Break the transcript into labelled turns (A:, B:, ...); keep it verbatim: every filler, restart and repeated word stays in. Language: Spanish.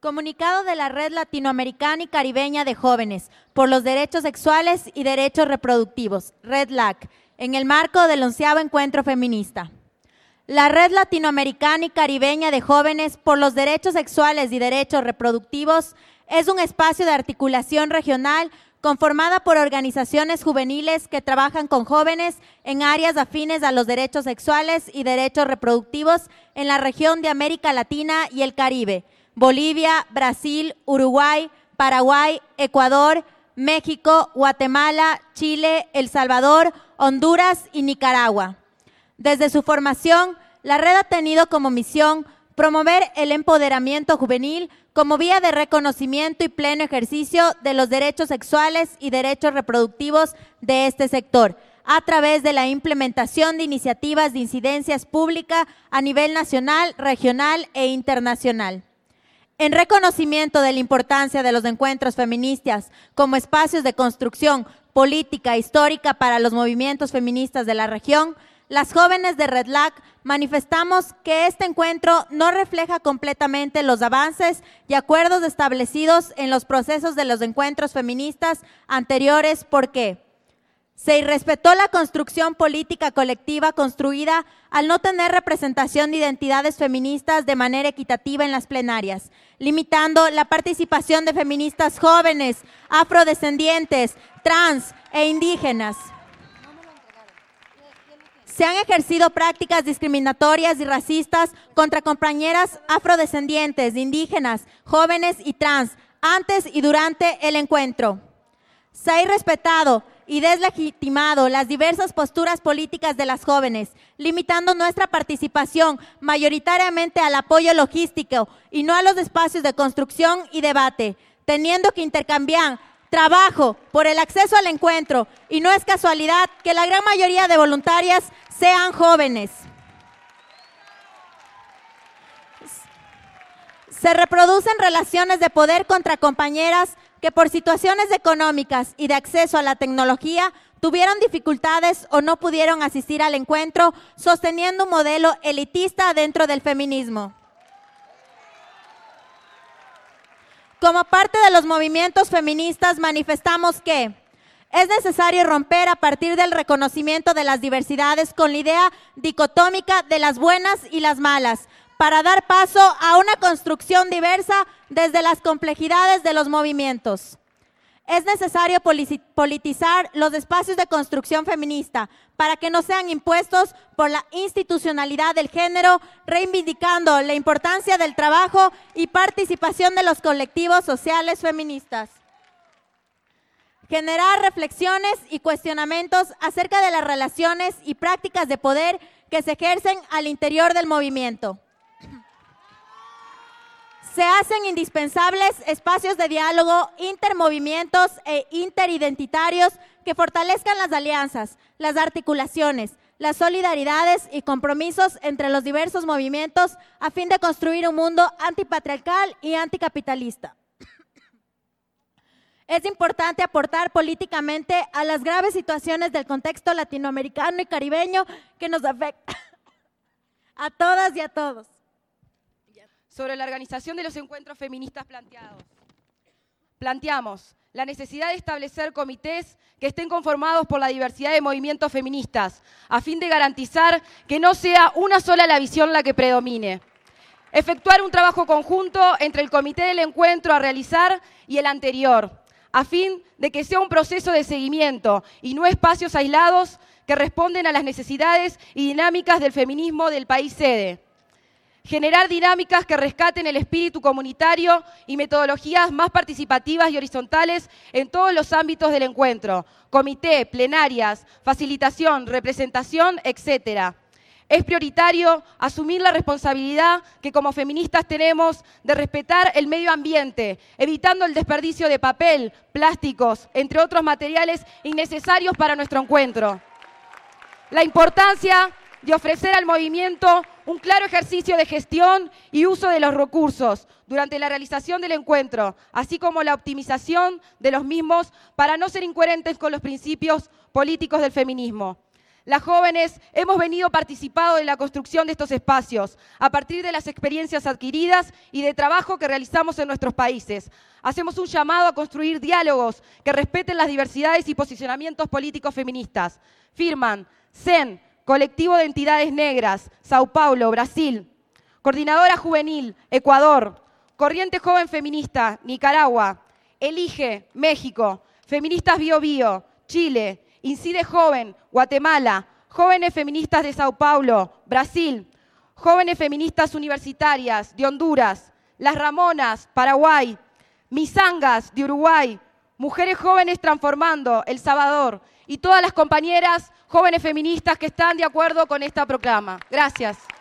A: Comunicado de la Red Latinoamericana y Caribeña de Jóvenes por los Derechos Sexuales y Derechos Reproductivos, Red L A C, en el marco del onceavo Encuentro Feminista. La Red Latinoamericana y Caribeña de Jóvenes por los Derechos Sexuales y Derechos Reproductivos es un espacio de articulación regional conformada por organizaciones juveniles que trabajan con jóvenes en áreas afines a los derechos sexuales y derechos reproductivos en la región de América Latina y el Caribe, Bolivia, Brasil, Uruguay, Paraguay, Ecuador, México, Guatemala, Chile, El Salvador, Honduras y Nicaragua. Desde su formación, la red ha tenido como misión promover el empoderamiento juvenil como vía de reconocimiento y pleno ejercicio de los derechos sexuales y derechos reproductivos de este sector, a través de la implementación de iniciativas de incidencias públicas a nivel nacional, regional e internacional. En reconocimiento de la importancia de los encuentros feministas como espacios de construcción política histórica para los movimientos feministas de la región, las jóvenes de Red L A C manifestamos que este encuentro no refleja completamente los avances y acuerdos establecidos en los procesos de los encuentros feministas anteriores porque se irrespetó la construcción política colectiva construida al no tener representación de identidades feministas de manera equitativa en las plenarias, limitando la participación de feministas jóvenes, afrodescendientes, trans e indígenas. Se han ejercido prácticas discriminatorias y racistas contra compañeras afrodescendientes, indígenas, jóvenes y trans antes y durante el encuentro. Se ha irrespetado y deslegitimado las diversas posturas políticas de las jóvenes, limitando nuestra participación mayoritariamente al apoyo logístico y no a los espacios de construcción y debate, teniendo que intercambiar trabajo por el acceso al encuentro, y no es casualidad que la gran mayoría de voluntarias sean jóvenes. Se reproducen relaciones de poder contra compañeras que por situaciones económicas y de acceso a la tecnología tuvieron dificultades o no pudieron asistir al encuentro, sosteniendo un modelo elitista dentro del feminismo. Como parte de los movimientos feministas manifestamos que es necesario romper a partir del reconocimiento de las diversidades con la idea dicotómica de las buenas y las malas, para dar paso a una construcción diversa desde las complejidades de los movimientos. Es necesario politizar los espacios de construcción feminista para que no sean impuestos por la institucionalidad del género, reivindicando la importancia del trabajo y participación de los colectivos sociales feministas. Generar reflexiones y cuestionamientos acerca de las relaciones y prácticas de poder que se ejercen al interior del movimiento. Se hacen indispensables espacios de diálogo intermovimientos e interidentitarios que fortalezcan las alianzas, las articulaciones, las solidaridades y compromisos entre los diversos movimientos a fin de construir un mundo antipatriarcal y anticapitalista. Es importante aportar políticamente a las graves situaciones del contexto latinoamericano y caribeño que nos afectan a todas y a todos.
B: Sobre la organización de los encuentros feministas planteados. Planteamos la necesidad de establecer comités que estén conformados por la diversidad de movimientos feministas, a fin de garantizar que no sea una sola la visión la que predomine. Efectuar un trabajo conjunto entre el comité del encuentro a realizar y el anterior, a fin de que sea un proceso de seguimiento y no espacios aislados que responden a las necesidades y dinámicas del feminismo del país sede. Generar dinámicas que rescaten el espíritu comunitario y metodologías más participativas y horizontales en todos los ámbitos del encuentro, comité, plenarias, facilitación, representación, etcétera. Es prioritario asumir la responsabilidad que como feministas tenemos de respetar el medio ambiente, evitando el desperdicio de papel, plásticos, entre otros materiales innecesarios para nuestro encuentro. La importancia de ofrecer al movimiento un claro ejercicio de gestión y uso de los recursos durante la realización del encuentro, así como la optimización de los mismos para no ser incoherentes con los principios políticos del feminismo. Las jóvenes hemos venido participando en la construcción de estos espacios a partir de las experiencias adquiridas y de trabajo que realizamos en nuestros países. Hacemos un llamado a construir diálogos que respeten las diversidades y posicionamientos políticos feministas. Firman C E N, Colectivo de Entidades Negras, Sao Paulo, Brasil. Coordinadora Juvenil, Ecuador. Corriente Joven Feminista, Nicaragua. Elige, México. Feministas Bio Bio, Chile. Incide Joven, Guatemala. Jóvenes Feministas de Sao Paulo, Brasil. Jóvenes Feministas Universitarias de Honduras. Las Ramonas, Paraguay. Misangas de Uruguay. Mujeres Jóvenes Transformando, El Salvador. Y todas las compañeras jóvenes feministas que están de acuerdo con esta proclama. Gracias.